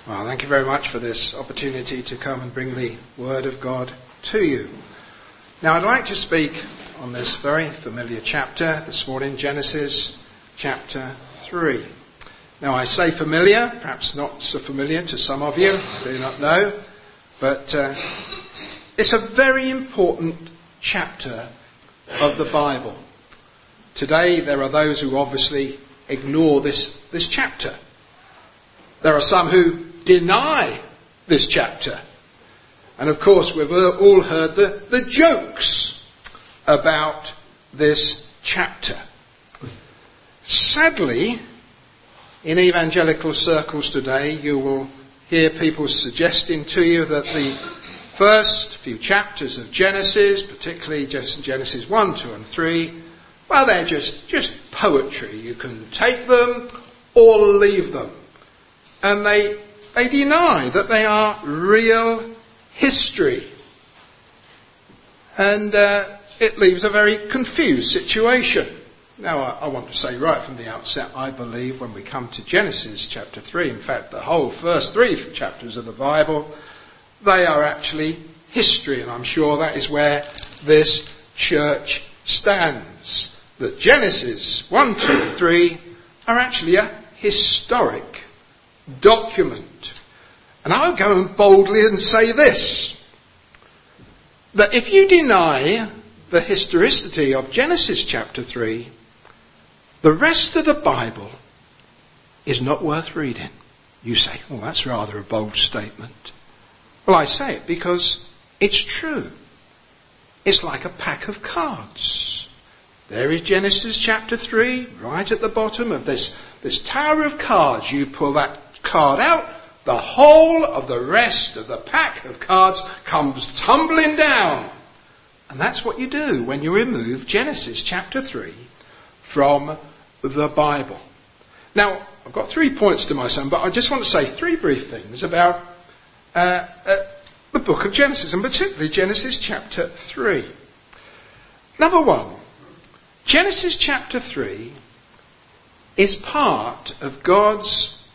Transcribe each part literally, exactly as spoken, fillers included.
Well, thank you very much for this opportunity to come and bring the Word of God to you. Now, I'd like to speak on this very familiar chapter this morning, Genesis chapter three. Now, I say familiar, perhaps not so familiar to some of you, I do not know, but uh, it's a very important chapter of the Bible. Today, there are those who obviously ignore this, this chapter. There are some who deny this chapter. And of course, we've all heard the, the jokes about this chapter. Sadly, in evangelical circles today, you will hear people suggesting to you that the first few chapters of Genesis, particularly Genesis one, two and three, well, they're just, just poetry. You can take them or leave them. And they, they deny that they are real history. And uh, it leaves a very confused situation. Now, I, I want to say right from the outset, I believe when we come to Genesis chapter three, in fact, the whole first three chapters of the Bible, they are actually history. And I'm sure that is where this church stands. That Genesis one, two and three are actually a historic document. And I'll go and boldly and say this, that if you deny the historicity of Genesis chapter three, the rest of the Bible is not worth reading. You say, well, that's rather a bold statement. Well, I say it because it's true. It's like a pack of cards. There is Genesis chapter three, right at the bottom of this, this tower of cards. You pull that card out, the whole of the rest of the pack of cards comes tumbling down. And that's what you do when you remove Genesis chapter three from the Bible. Now, I've got three points to my sermon, but I just want to say three brief things about uh, uh, the book of Genesis, and particularly Genesis chapter three. Number one, Genesis chapter three is part of God's,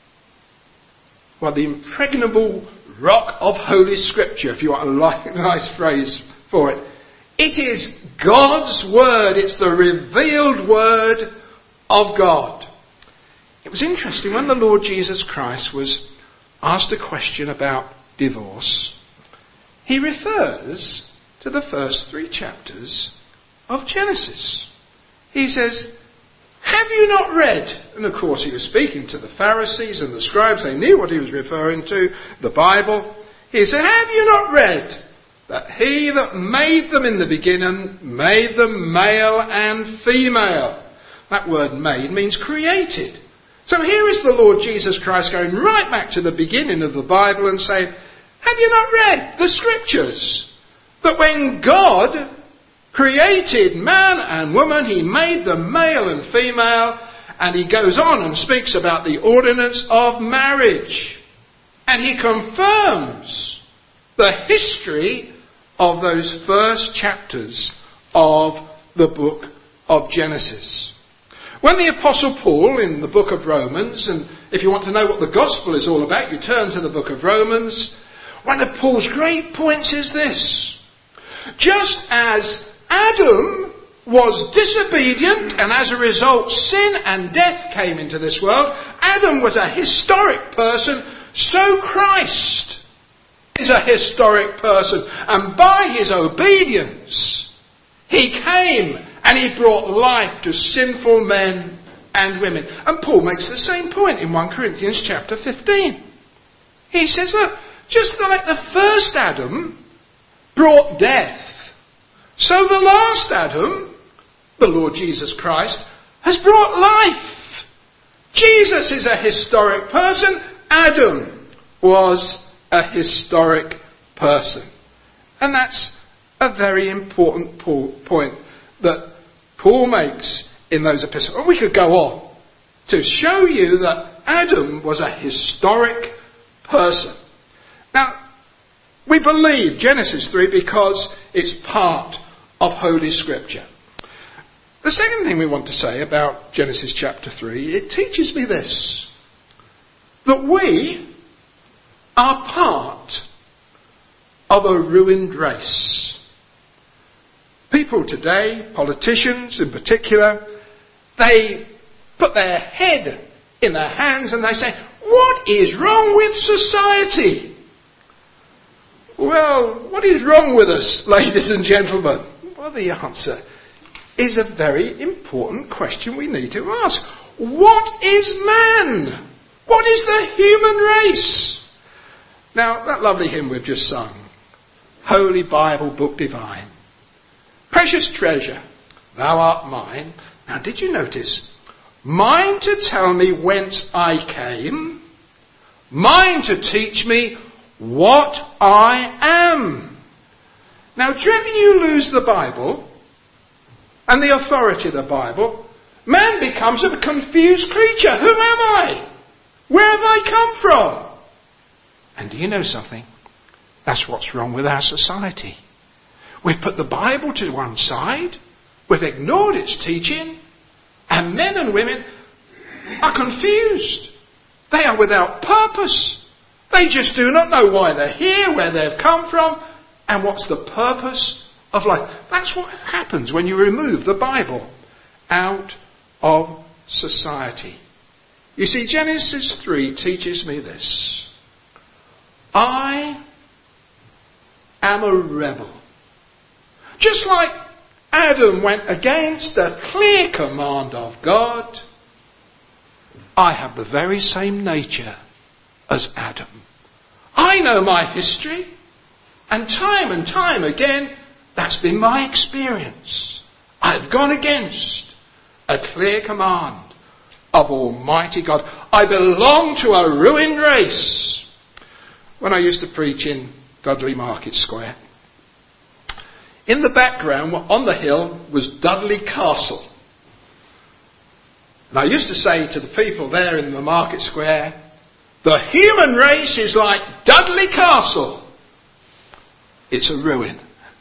well, the impregnable rock of Holy Scripture, if you want a nice phrase for it. It is God's Word. It's the revealed Word of God. It was interesting when the Lord Jesus Christ was asked a question about divorce. He refers to the first three chapters of Genesis. He says, have you not read? And of course he was speaking to the Pharisees and the scribes. They knew what he was referring to, the Bible. He said, have you not read that he that made them in the beginning made them male and female? That word made means created. So here is the Lord Jesus Christ going right back to the beginning of the Bible and saying, have you not read the Scriptures? That when God created man and woman, he made them male and female, and he goes on and speaks about the ordinance of marriage. And he confirms the history of those first chapters of the book of Genesis. When the Apostle Paul in the book of Romans, and if you want to know what the gospel is all about, you turn to the book of Romans, one of Paul's great points is this. Just as Adam was disobedient, and as a result sin and death came into this world, Adam was a historic person, so Christ is a historic person. And by his obedience, he came and he brought life to sinful men and women. And Paul makes the same point in First Corinthians chapter fifteen. He says, look, just like the first Adam brought death, so the last Adam, the Lord Jesus Christ, has brought life. Jesus is a historic person. Adam was a historic person. And that's a very important point that Paul makes in those epistles. And we could go on to show you that Adam was a historic person. Now, we believe Genesis three because it's part of Holy Scripture. The second thing we want to say about Genesis chapter three, it teaches me this, that we are part of a ruined race. People today, politicians in particular, they put their head in their hands and they say, what is wrong with society? Well, what is wrong with us, ladies and gentlemen? Well, the answer is a very important question we need to ask. What is man? What is the human race? Now, that lovely hymn we've just sung, Holy Bible, Book Divine, precious treasure, thou art mine. Now, did you notice? Mine to tell me whence I came, mine to teach me what I am. Now, directly you lose the Bible and the authority of the Bible, man becomes a confused creature. Who am I? Where have I come from? And do you know something? That's what's wrong with our society. We've put the Bible to one side, we've ignored its teaching, and men and women are confused. They are without purpose. They just do not know why they're here, where they've come from, and what's the purpose of life. That's what happens when you remove the Bible out of society. You see, Genesis three teaches me this. I am a rebel. Just like Adam went against a clear command of God, I have the very same nature as Adam. I know my history, and time and time again, that's been my experience. I've gone against a clear command of Almighty God. I belong to a ruined race. When I used to preach in Dudley Market Square, in the background, on the hill, was Dudley Castle. And I used to say to the people there in the market square, the human race is like Dudley Castle. It's a ruin.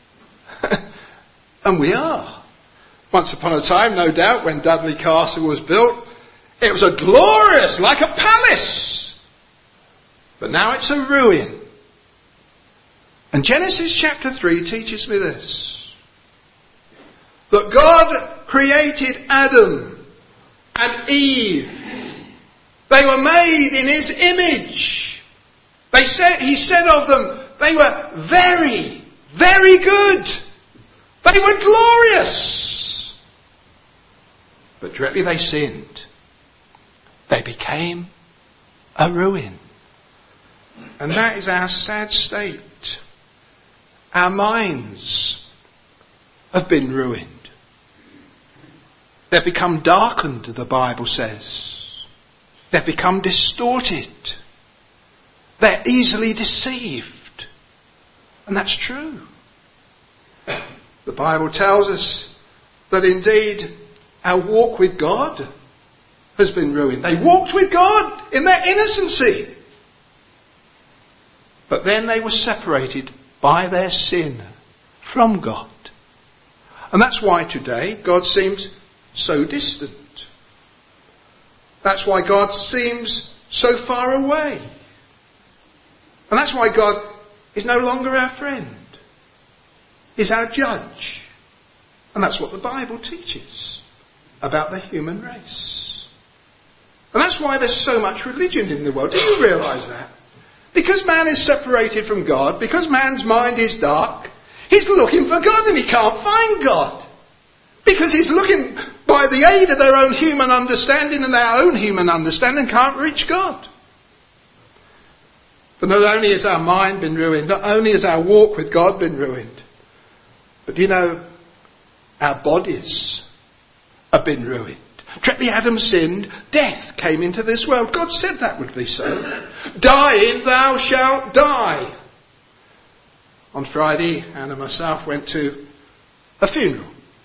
And we are. Once upon a time, no doubt, when Dudley Castle was built, it was a glorious, like a palace. But now it's a ruin. And Genesis chapter three teaches me this. That God created Adam and Eve. They were made in his image. They said, he said of them, they were very, very good. They were glorious. But directly they sinned. They became a ruin. And that is our sad state. Our minds have been ruined. They've become darkened, the Bible says. They've become distorted. They're easily deceived. And that's true. The Bible tells us that indeed our walk with God has been ruined. They walked with God in their innocency. But then they were separated by their sin from God. And that's why today God seems so distant. That's why God seems so far away. And that's why God is no longer our friend. He's our judge. And that's what the Bible teaches about the human race. And that's why there's so much religion in the world. Do you realise that? Because man is separated from God, because man's mind is dark, he's looking for God and he can't find God. Because he's looking by the aid of their own human understanding, and their own human understanding can't reach God. But not only has our mind been ruined, not only has our walk with God been ruined, but you know, our bodies have been ruined. Directly Adam sinned, death came into this world. God said that would be so. Dying, thou shalt die. On Friday, Anna and myself went to a funeral.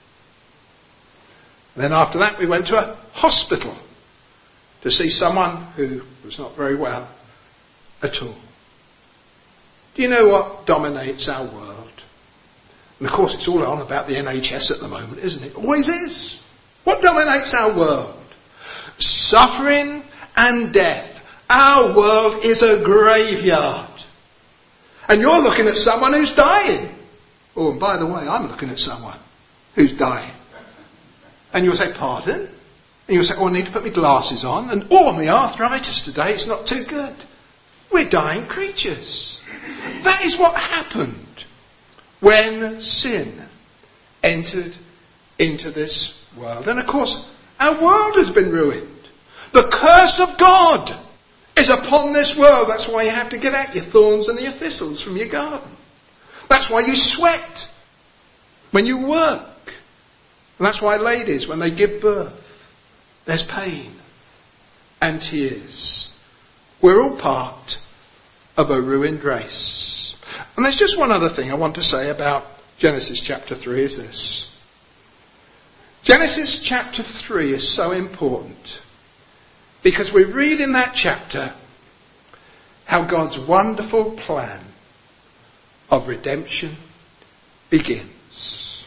And then after that, we went to a hospital to see someone who was not very well at all. Do you know what dominates our world? And of course, it's all on about the N H S at the moment, isn't it? Always is. What dominates our world? Suffering and death. Our world is a graveyard. And you're looking at someone who's dying. Oh, and by the way, I'm looking at someone who's dying. And you'll say, pardon? And you'll say, oh, I need to put my glasses on. And oh, my arthritis today, it's not too good. We're dying creatures. That is what happened when sin entered into this world. And of course, our world has been ruined. The curse of God is upon this world. That's why you have to get out your thorns and your thistles from your garden. That's why you sweat when you work. And that's why ladies, when they give birth, there's pain and tears. We're all part of a ruined race. And there's just one other thing I want to say about Genesis chapter three is this. Genesis chapter three is so important because we read in that chapter how God's wonderful plan of redemption begins.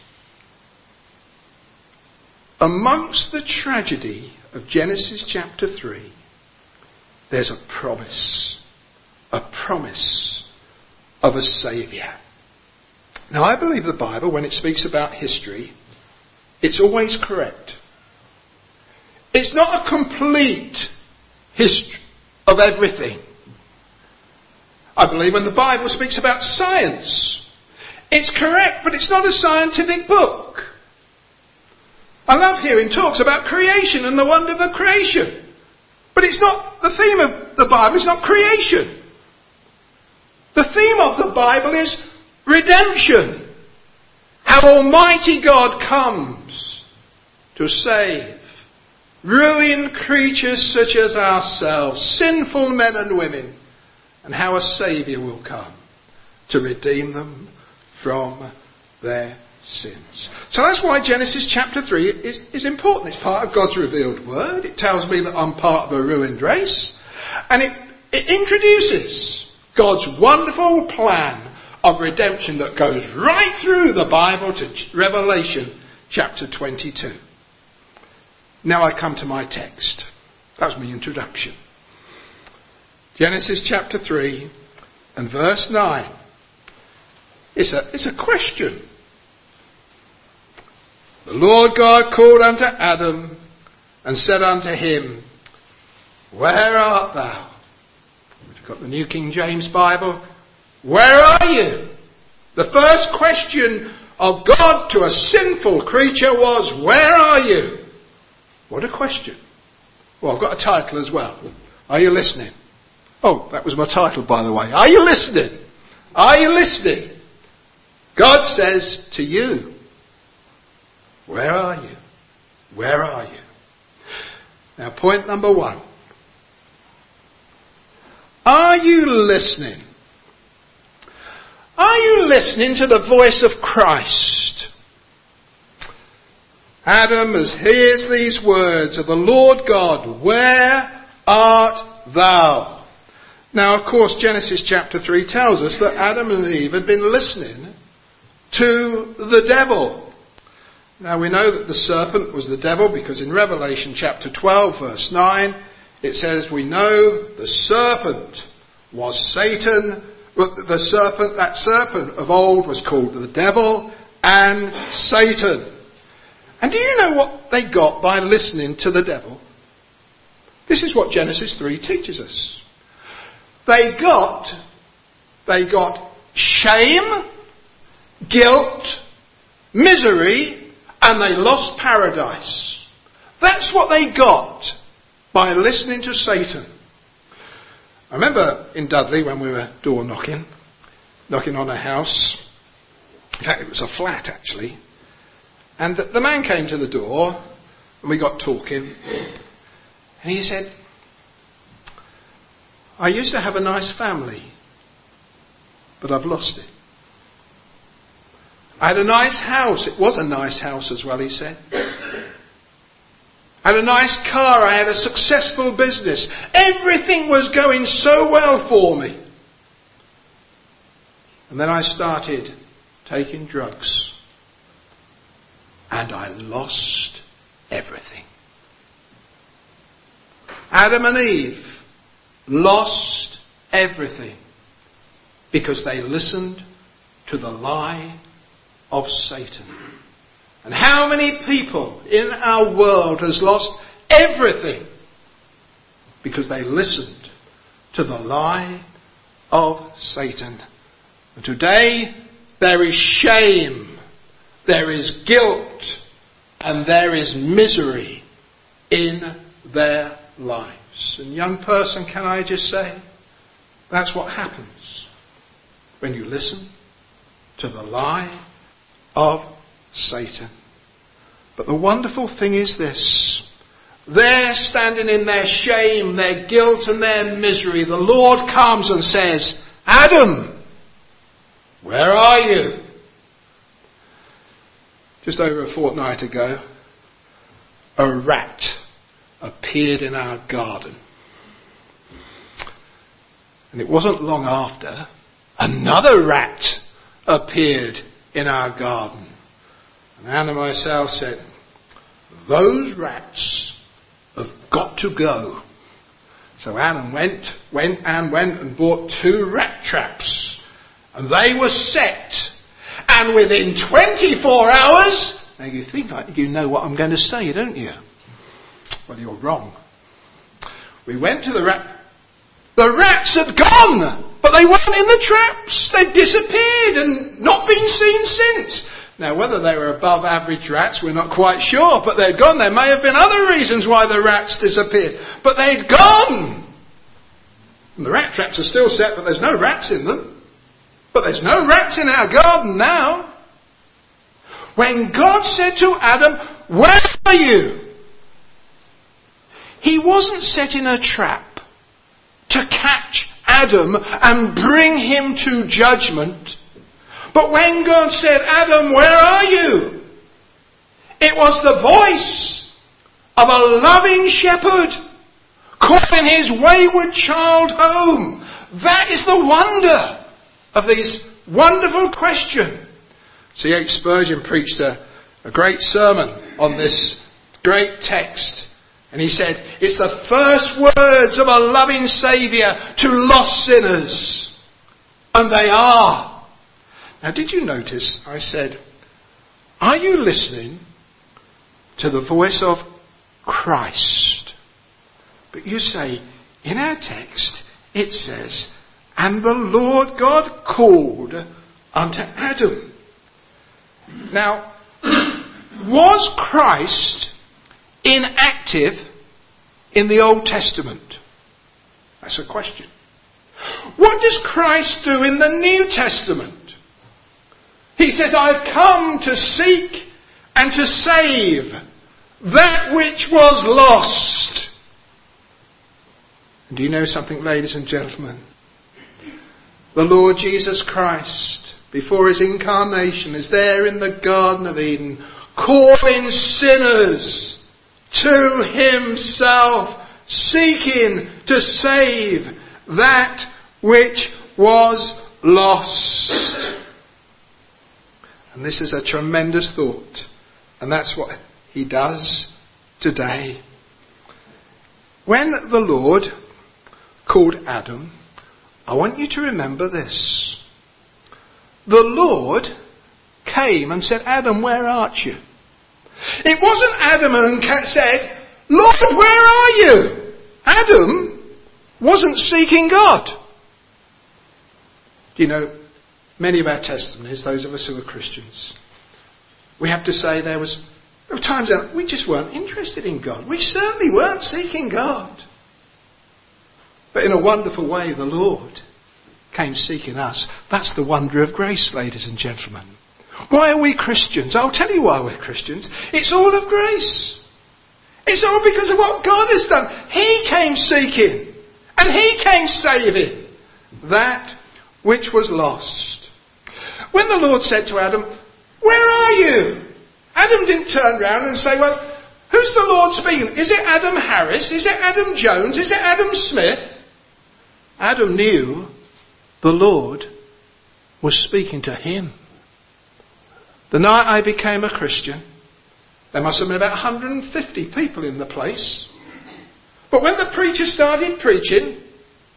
Amongst the tragedy of Genesis chapter three, there's a promise, a promise of a Saviour. Now I believe the Bible, when it speaks about history, it's always correct. It's not a complete history of everything. I believe when the Bible speaks about science, it's correct, but it's not a scientific book. I love hearing talks about creation and the wonder of creation. But it's not the theme of the Bible, it's not creation. The theme of the Bible is redemption. How Almighty God comes to save ruined creatures such as ourselves, sinful men and women, and how a Saviour will come to redeem them from their sins. So that's why Genesis chapter three is, is important. It's part of God's revealed word. It tells me that I'm part of a ruined race. And it, it introduces God's wonderful plan of redemption that goes right through the Bible to Revelation chapter twenty-two. Now I come to my text. That was my introduction. Genesis chapter three and verse nine. It's a, it's a question. The Lord God called unto Adam and said unto him, Where art thou? We've got the New King James Bible. Where are you? The first question of God to a sinful creature was, where are you? What a question. Well, I've got a title as well. Are you listening? Oh, that was my title, by the way. Are you listening? Are you listening? God says to you, where are you? Where are you? Now, point number one. Are you listening? Are you listening to the voice of Christ? Adam hears these words of the Lord God, where art thou? Now, of course, Genesis chapter three tells us that Adam and Eve had been listening to the devil. Now, we know that the serpent was the devil because in Revelation chapter twelve, verse nine, it says, we know the serpent was Satan. The serpent, that serpent of old was called the devil and Satan. And do you know what they got by listening to the devil? This is what Genesis three teaches us. They got, they got shame, guilt, misery, and they lost paradise. That's what they got by listening to Satan. I remember in Dudley when we were door knocking, knocking on a house. In fact, it was a flat actually. And the, the man came to the door and we got talking. And he said, I used to have a nice family, but I've lost it. I had a nice house. It was a nice house as well, he said. I had a nice car. I had a successful business. Everything was going so well for me. And then I started taking drugs. And I lost everything. Adam and Eve lost everything because they listened to the lie of Satan. And how many people in our world has lost everything because they listened to the lie of Satan? And today there is shame, there is guilt, and there is misery in their lives. And young person, can I just say, that's what happens when you listen to the lie of Satan. But the wonderful thing is this: they're standing in their shame, their guilt and their misery. The Lord comes and says, Adam, where are you? Just over a fortnight ago, a rat appeared in our garden. And it wasn't long after, another rat appeared in our garden. And Anne and myself said, those rats have got to go. So Anne went, went and went and bought two rat traps. And they were set. And within twenty-four hours, now you think like you know what I'm going to say, don't you? Well, you're wrong. We went to the rat. The rats had gone, but they weren't in the traps. They'd disappeared and not been seen since. Now, whether they were above average rats, we're not quite sure, but they'd gone. There may have been other reasons why the rats disappeared, but they'd gone. And the rat traps are still set, but there's no rats in them. But there's no rats in our garden now. When God said to Adam, where are you? He wasn't setting a trap to catch Adam and bring him to judgment. But when God said, Adam, where are you? It was the voice of a loving shepherd calling his wayward child home. That is the wonder of this wonderful question. C H Spurgeon preached a, a great sermon on this great text. And he said, it's the first words of a loving Saviour to lost sinners. And they are. Now, did you notice I said, are you listening to the voice of Christ? But you say, in our text, it says, and the Lord God called unto Adam. Now, was Christ inactive in the Old Testament? That's a question. What does Christ do in the New Testament? He says, I've come to seek and to save that which was lost. And do you know something, ladies and gentlemen? The Lord Jesus Christ, before his incarnation, is there in the Garden of Eden, calling sinners to himself, seeking to save that which was lost. And this is a tremendous thought. And that's what he does today. When the Lord called Adam, I want you to remember this. The Lord came and said, Adam, where art you? It wasn't Adam and said, Lord, where are you? Adam wasn't seeking God. You know, many of our testimonies, those of us who are Christians, we have to say there was there were times that we just weren't interested in God. We certainly weren't seeking God. But in a wonderful way, the Lord came seeking us. That's the wonder of grace, ladies and gentlemen. Why are we Christians? I'll tell you why we're Christians. It's all of grace. It's all because of what God has done. He came seeking and he came saving that which was lost. When the Lord said to Adam, where are you? Adam didn't turn round and say, well, who's the Lord speaking? Is it Adam Harris? Is it Adam Jones? Is it Adam Smith? Adam knew the Lord was speaking to him. The night I became a Christian, there must have been about one hundred fifty people in the place. But when the preacher started preaching,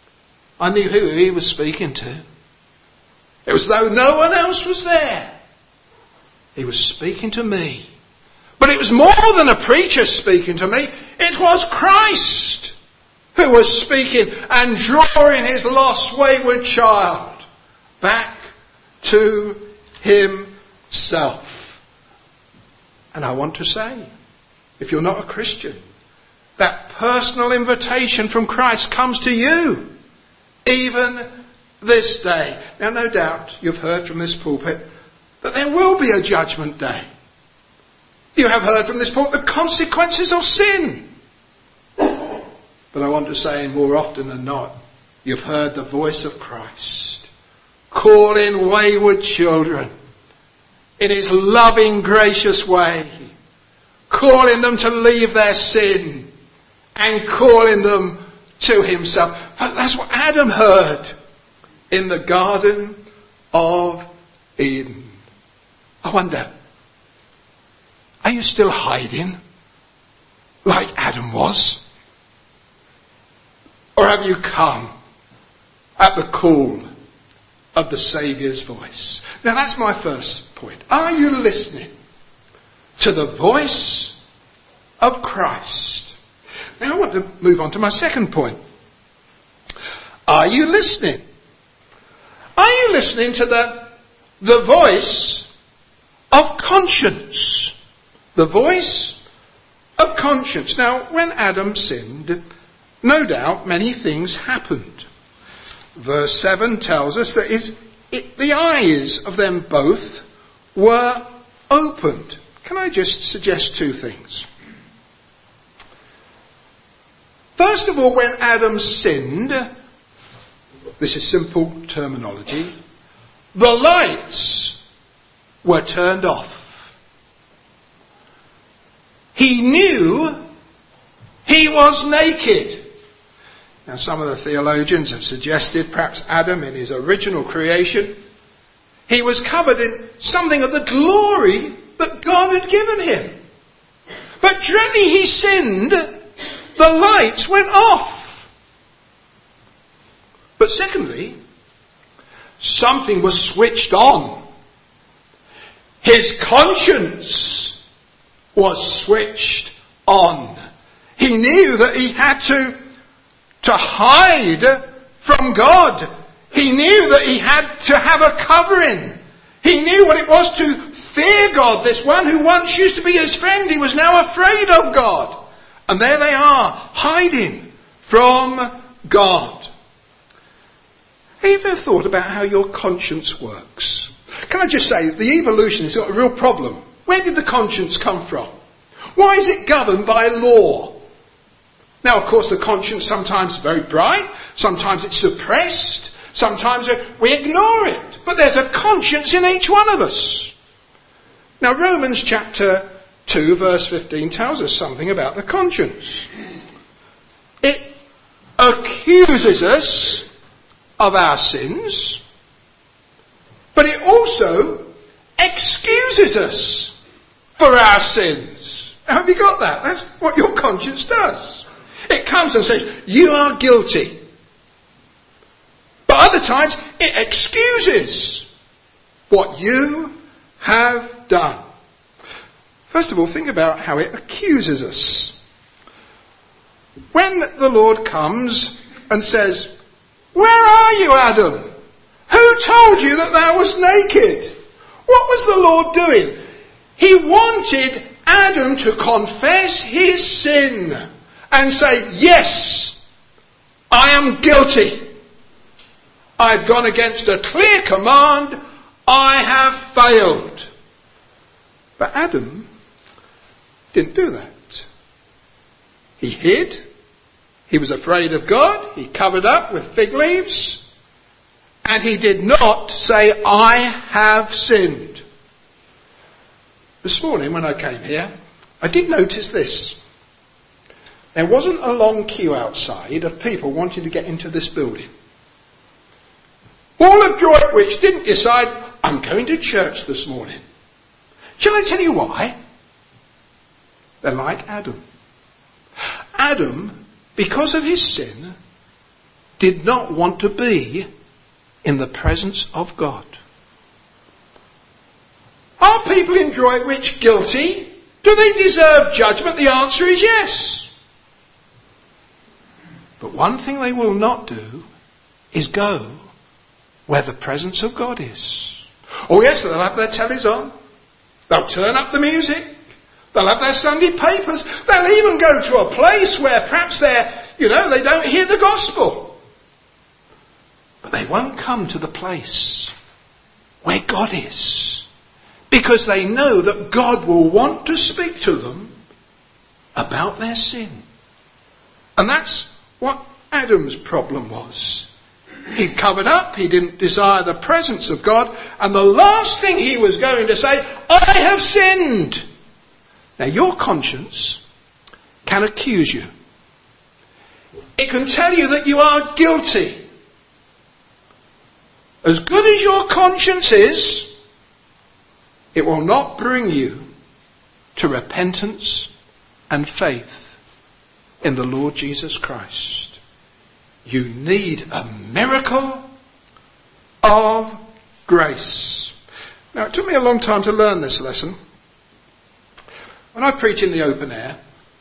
I knew who he was speaking to. It was as though no one else was there. He was speaking to me. But it was more than a preacher speaking to me. It was Christ who was speaking and drawing his lost, wayward child back to himself. And I want to say, if you're not a Christian, that personal invitation from Christ comes to you, even this day. Now, no doubt you've heard from this pulpit that there will be a judgment day. You have heard from this pulpit the consequences of sin. But I want to say, more often than not, you've heard the voice of Christ calling wayward children in his loving, gracious way, calling them to leave their sin and calling them to himself. But that's what Adam heard in the Garden of Eden. I wonder, are you still hiding like Adam was? Or have you come at the call of the Saviour's voice? Now that's my first point. Are you listening to the voice of Christ? Now I want to move on to my second point. Are you listening? Are you listening to the, the voice of conscience? The voice of conscience. Now, when Adam sinned, no doubt many things happened. Verse seven tells us that his, it, the eyes of them both were opened. Can I just suggest two things? First of all, when Adam sinned, this is simple terminology, the lights were turned off. He knew he was naked. Now, some of the theologians have suggested perhaps Adam, in his original creation, he was covered in something of the glory that God had given him. But directly he sinned, the lights went off. But secondly, something was switched on. His conscience was switched on. He knew that he had to, to hide from God. He knew that he had to have a covering. He knew what it was to fear God. This one who once used to be his friend, he was now afraid of God. And there they are, hiding from God. Have you ever thought about how your conscience works? Can I just say, the evolutionist has got a real problem. Where did the conscience come from? Why is it governed by law? Now, of course, the conscience sometimes is very bright, sometimes it's suppressed, sometimes we ignore it. But there's a conscience in each one of us. Now, Romans chapter two, verse fifteen tells us something about the conscience. It accuses us of our sins, but it also excuses us for our sins. Have you got that? That's what your conscience does. It comes and says, you are guilty. But other times, it excuses what you have done. First of all, think about how it accuses us. When the Lord comes and says, where are you, Adam? Who told you that thou wast naked? What was the Lord doing? He wanted Adam to confess his sin and say, yes, I am guilty. I've gone against a clear command. I have failed. But Adam didn't do that. He hid. He was afraid of God. He covered up with fig leaves. And he did not say, I have sinned. This morning when I came here, I did notice this. There wasn't a long queue outside of people wanting to get into this building. All of Droitwich didn't decide, I'm going to church this morning. Shall I tell you why? They're like Adam. Adam, because of his sin, did not want to be in the presence of God. Are people in Droitwich guilty? Do they deserve judgment? The answer is yes. But one thing they will not do is go where the presence of God is. Oh yes, they'll have their tellies on. They'll turn up the music. They'll have their Sunday papers. They'll even go to a place where perhaps they're, you know, they don't hear the gospel. But they won't come to the place where God is, because they know that God will want to speak to them about their sin. And that's what Adam's problem was. He covered up, he didn't desire the presence of God, and the last thing he was going to say, I have sinned. Now your conscience can accuse you. It can tell you that you are guilty. As good as your conscience is, it will not bring you to repentance and faith in the Lord Jesus Christ. You need a miracle of grace. Now, it took me a long time to learn this lesson. When I preach in the open air,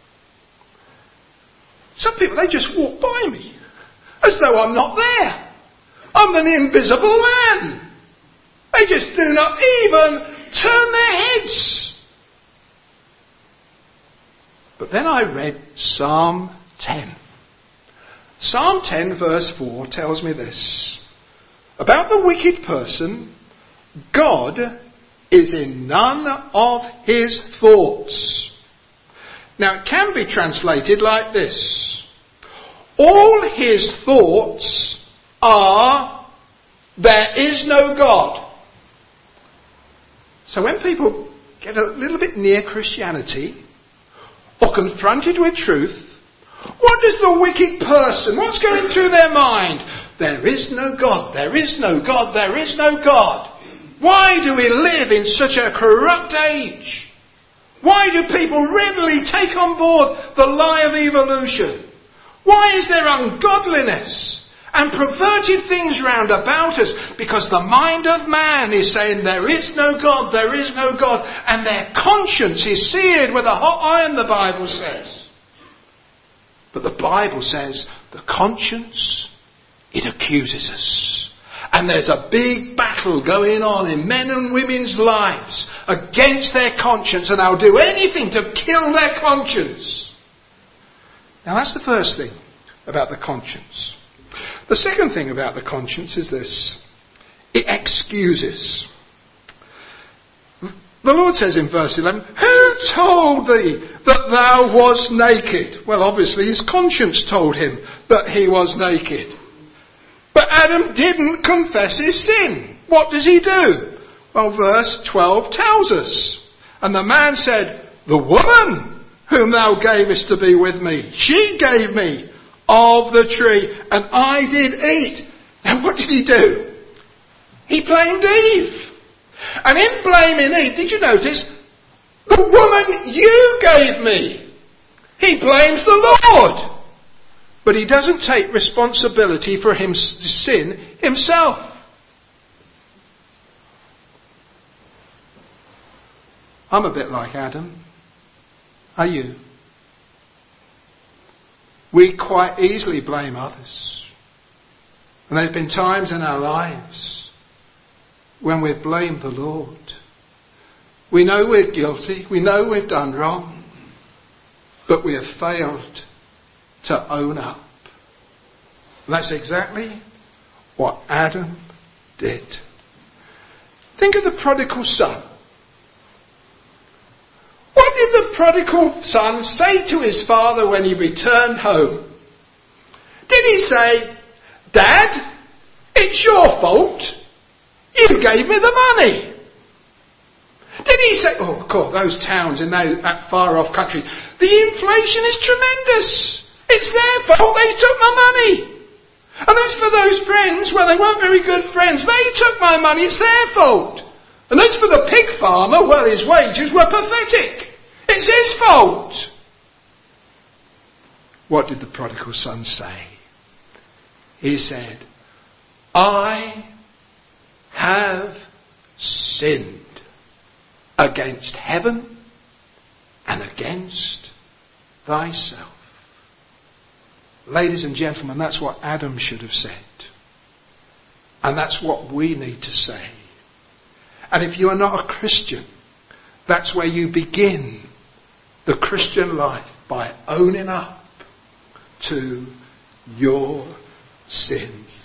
some people, they just walk by me as though I'm not there. I'm an invisible man. They just do not even turn their heads. But then I read Psalm ten. Psalm ten verse four tells me this. About the wicked person, God is in none of his thoughts. Now it can be translated like this. All his thoughts are, there is no God. So when people get a little bit near Christianity or confronted with truth, what does the wicked person, what's going through their mind? There is no God, there is no God, there is no God. Why do we live in such a corrupt age? Why do people readily take on board the lie of evolution? Why is there ungodliness and perverted things round about us? Because the mind of man is saying there is no God, there is no God, and their conscience is seared with a hot iron, the Bible says. But the Bible says the conscience, it accuses us. And there's a big battle going on in men and women's lives against their conscience, and they'll do anything to kill their conscience. Now that's the first thing about the conscience. The second thing about the conscience is this. It excuses. The Lord says in verse eleven, who told thee that thou wast naked? Well, obviously his conscience told him that he was naked. But Adam didn't confess his sin. What does he do? Well, verse twelve tells us. And the man said, the woman whom thou gavest to be with me, she gave me of the tree, and I did eat. Now what did he do? He blamed Eve. And in blaming Eve, did you notice? The woman you gave me. He blames the Lord. But he doesn't take responsibility for his sin himself. I'm a bit like Adam. Are you? We quite easily blame others. And there have been times in our lives when we've blamed the Lord. We know we're guilty. We know we've done wrong. But we have failed to own up. And that's exactly what Adam did. Think of the prodigal son. What did the prodigal son say to his father when he returned home? Did he say, Dad, it's your fault. You gave me the money. Did he say, oh, of course, those towns in that far off country, the inflation is tremendous. It's their fault, they took my money. And as for those friends, well, they weren't very good friends. They took my money, it's their fault. And as for the pig farmer, well, his wages were pathetic. It's his fault. What did the prodigal son say? He said, I have sinned against heaven and against thyself. Ladies and gentlemen, that's what Adam should have said. And that's what we need to say. And if you are not a Christian, that's where you begin the Christian life, by owning up to your sin.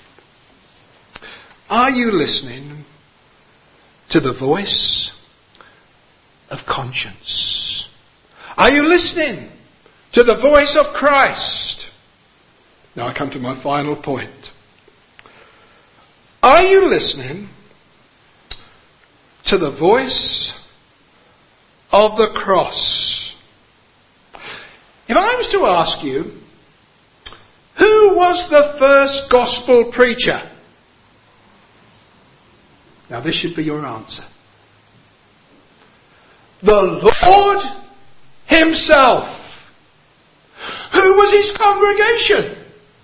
Are you listening to the voice of conscience? Are you listening to the voice of Christ? Now I come to my final point. Are you listening to the voice of the cross? If I was to ask you, who was the first gospel preacher? Now this should be your answer. The Lord himself. Who was his congregation?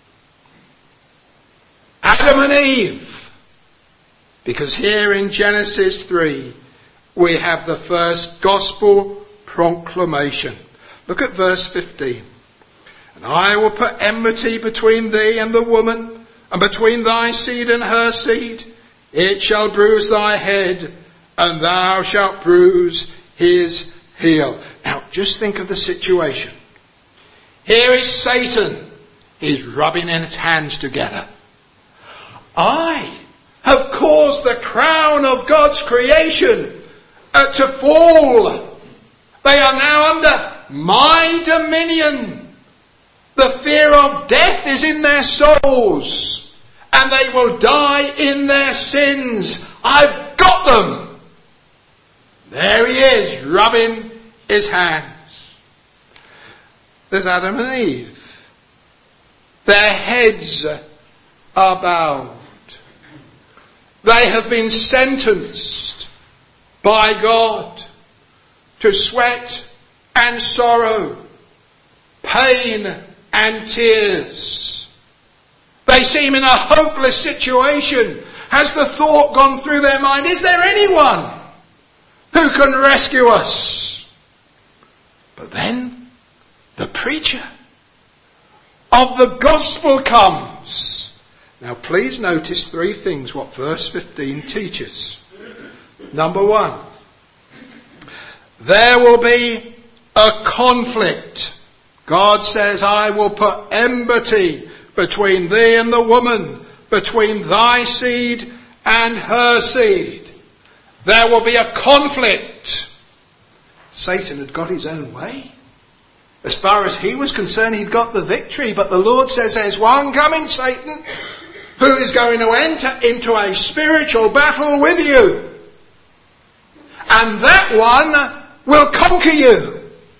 Adam and Eve. Because here in Genesis three, we have the first gospel proclamation. Look at verse fifteen. And I will put enmity between thee and the woman, and between thy seed and her seed. It shall bruise thy head, and thou shalt bruise his heel. Now, just think of the situation. Here is Satan. He's rubbing his hands together. I have caused the crown of God's creation uh, to fall. They are now under my dominion. The fear of death is in their souls, and they will die in their sins. I've got them. There he is, rubbing his hands. There's Adam and Eve. Their heads are bowed. They have been sentenced by God to sweat and sorrow, pain and tears. They seem in a hopeless situation. Has the thought gone through their mind, is there anyone who can rescue us? But then the preacher of the gospel comes. Now please notice three things what verse fifteen teaches. Number one, there will be a conflict. God says, I will put enmity between thee and the woman, between thy seed and her seed. There will be a conflict. Satan had got his own way. As far as he was concerned, he'd got the victory. But the Lord says, there's one coming, Satan, who is going to enter into a spiritual battle with you. And that one will conquer you.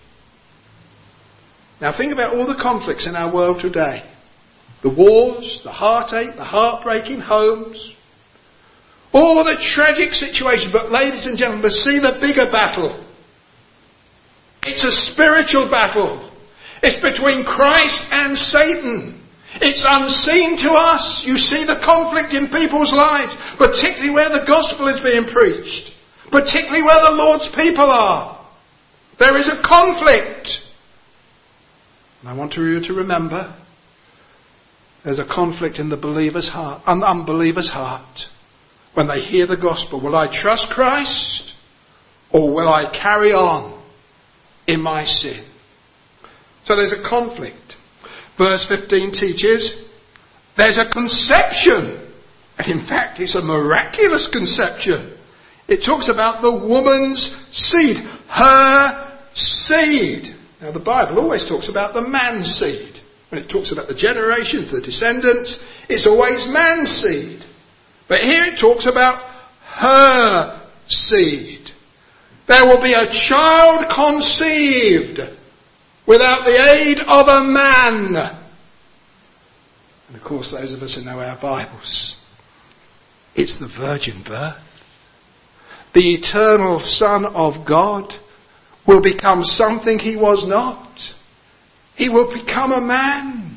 Now think about all the conflicts in our world today. The wars, the heartache, the heartbreaking homes, all the tragic situations. But ladies and gentlemen, see the bigger battle. It's a spiritual battle. It's between Christ and Satan. It's unseen to us. You see the conflict in people's lives, particularly where the gospel is being preached, particularly where the Lord's people are. There is a conflict. And I want you to remember, there's a conflict in the believer's heart, an unbeliever's heart. When they hear the gospel, will I trust Christ or will I carry on in my sin? So there's a conflict. Verse fifteen teaches there's a conception. And in fact, it's a miraculous conception. It talks about the woman's seed, her seed. Now the Bible always talks about the man's seed. When it talks about the generations, the descendants, it's always man's seed. But here it talks about her seed. There will be a child conceived without the aid of a man. And of course, those of us who know our Bibles, it's the virgin birth. The eternal Son of God will become something he was not. He will become a man.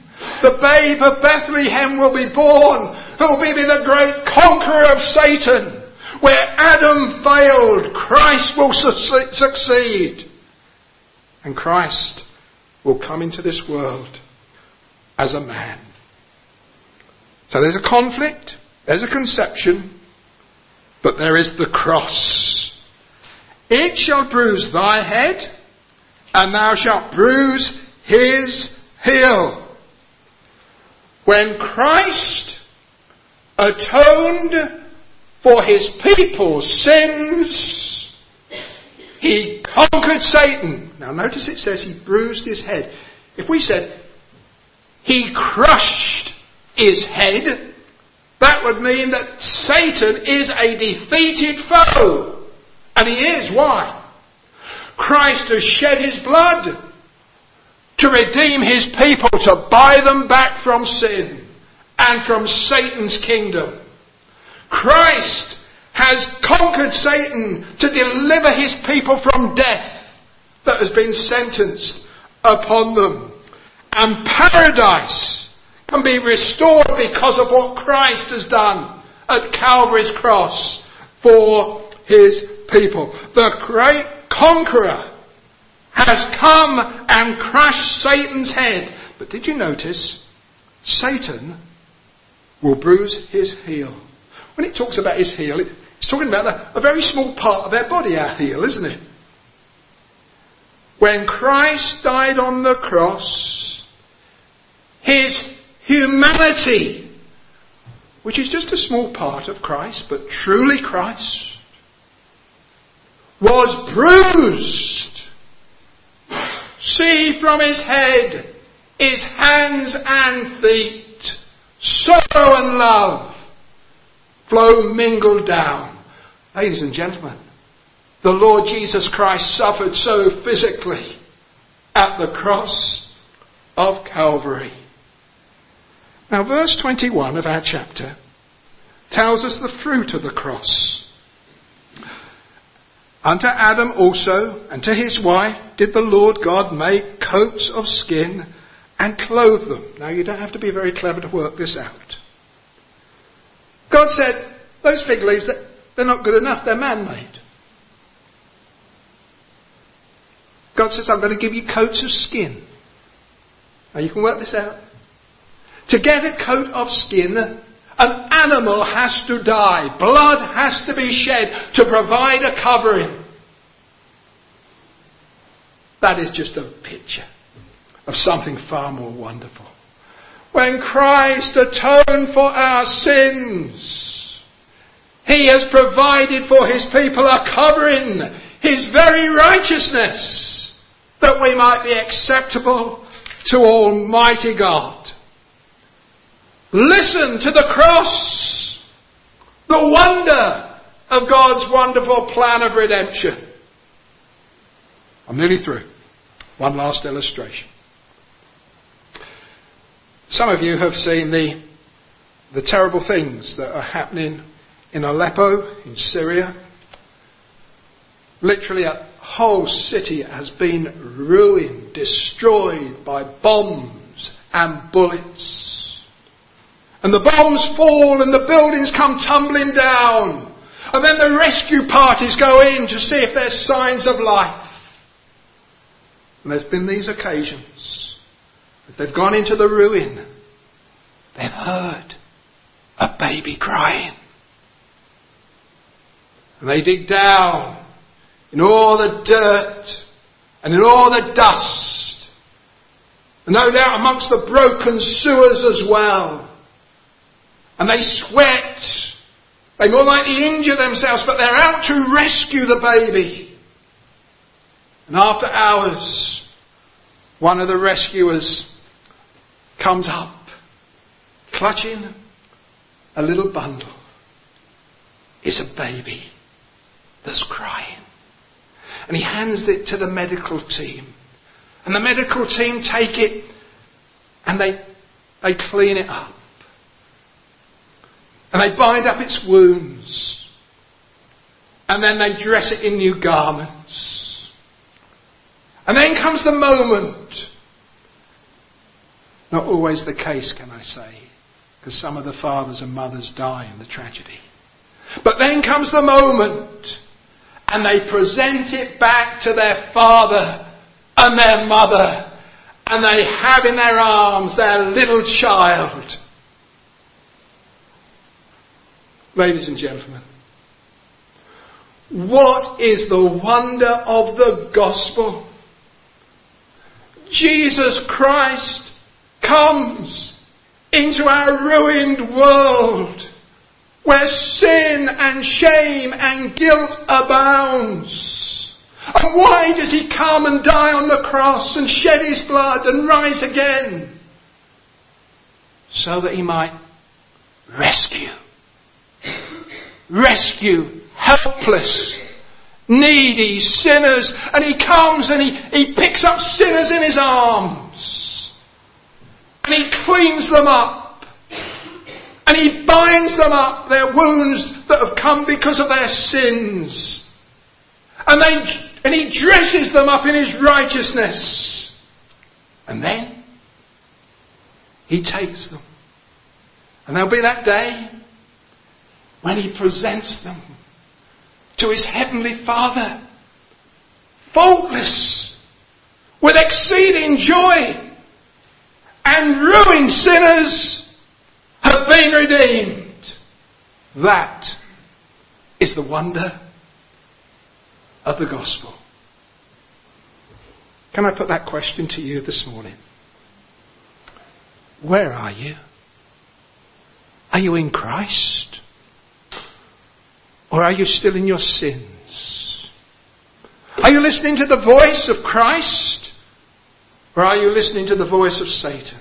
the babe of Bethlehem will be born, who will be the great conqueror of Satan. Where Adam failed, Christ will su- succeed. And Christ will come into this world as a man. So there's a conflict, there's a conception, but there is the cross. It shall bruise thy head, and thou shalt bruise his heel. When Christ atoned for his people's sins, he conquered Satan. Now notice it says he bruised his head. If we said he crushed his head, that would mean that Satan is a defeated foe. And he is. Why? Christ has shed his blood to redeem his people, to buy them back from sin and from Satan's kingdom. Christ has conquered Satan to deliver his people from death that has been sentenced upon them. And paradise can be restored because of what Christ has done at Calvary's cross for his people. The great conqueror has come and crushed Satan's head. But did you notice? Satan will bruise his heel. When it talks about his heel, it's talking about the, a very small part of their body, our heel, isn't it? When Christ died on the cross, his humanity, which is just a small part of Christ, but truly Christ, was bruised. See from his head, his hands and feet, sorrow and love flow mingled down. Ladies and gentlemen, the Lord Jesus Christ suffered so physically at the cross of Calvary. Now verse twenty-one of our chapter tells us the fruit of the cross. Unto Adam also and to his wife did the Lord God make coats of skin and clothe them. Now you don't have to be very clever to work this out. God said, those fig leaves, they're not good enough, they're man-made. God says, I'm going to give you coats of skin. Now you can work this out. To get a coat of skin, an animal has to die. Blood has to be shed to provide a covering. That is just a picture of something far more wonderful. When Christ atoned for our sins, he has provided for his people a covering, his very righteousness, that we might be acceptable to Almighty God. Listen to the cross, the wonder of God's wonderful plan of redemption. I'm nearly through. One last illustration. Some of you have seen the, the terrible things that are happening in Aleppo, in Syria. Literally a whole city has been ruined, destroyed by bombs and bullets. And the bombs fall and the buildings come tumbling down. And then the rescue parties go in to see if there's signs of life. And there's been these occasions. As they've gone into the ruin, they've heard a baby crying. And they dig down in all the dirt and in all the dust. And no doubt amongst the broken sewers as well. And they sweat. They more likely injure themselves, but they're out to rescue the baby. And after hours, one of the rescuers comes up, clutching a little bundle. It's a baby that's crying. And he hands it to the medical team. And the medical team take it and they, they clean it up. And they bind up its wounds. And then they dress it in new garments. And then comes the moment. Not always the case, can I say, because some of the fathers and mothers die in the tragedy. But then comes the moment and they present it back to their father and their mother, and they have in their arms their little child. Ladies and gentlemen, what is the wonder of the gospel? Jesus Christ comes into our ruined world where sin and shame and guilt abounds. And why does he come and die on the cross and shed his blood and rise again? So that he might rescue. Rescue helpless, needy sinners. And he comes and he, he picks up sinners in his arms. And he cleans them up. And he binds them up, their wounds that have come because of their sins. And they, and he dresses them up in his righteousness. And then he takes them. And there'll be that day when he presents them to his heavenly Father, faultless, with exceeding joy, and ruined sinners have been redeemed. That is the wonder of the gospel. Can I put that question to you this morning? Where are you? Are you in Christ? Or are you still in your sins? Are you listening to the voice of Christ? Or are you listening to the voice of Satan?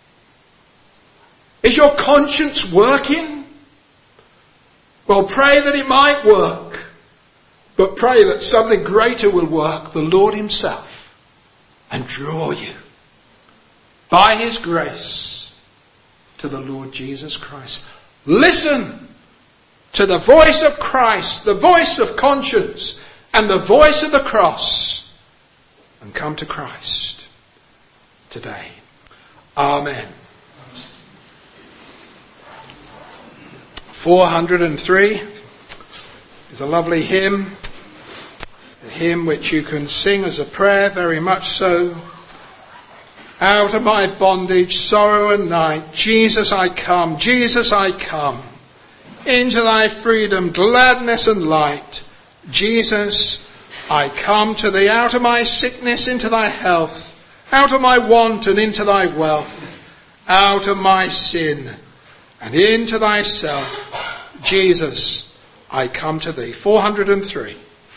Is your conscience working? Well, pray that it might work. But pray that something greater will work, the Lord himself, and draw you by his grace to the Lord Jesus Christ. Listen to the voice of Christ, the voice of conscience, and the voice of the cross, and come to Christ today. Amen. four hundred and three is a lovely hymn, a hymn which you can sing as a prayer, very much so. Out of my bondage, sorrow and night, Jesus I come, Jesus I come. Into thy freedom, gladness and light. Jesus, I come to thee. Out of my sickness into thy health. Out of my want and into thy wealth. Out of my sin and into thyself. Jesus, I come to thee. four hundred and three.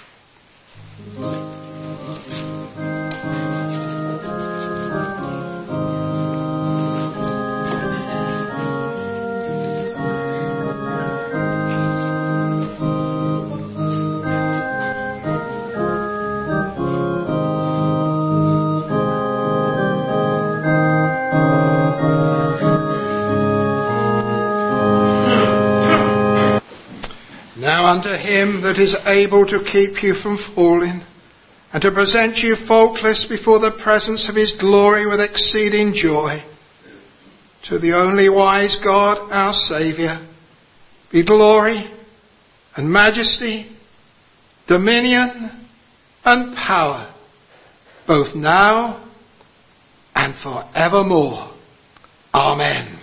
Unto him that is able to keep you from falling, and to present you faultless before the presence of his glory with exceeding joy. To the only wise God, our Saviour, be glory and majesty, dominion and power, both now and forevermore. Amen.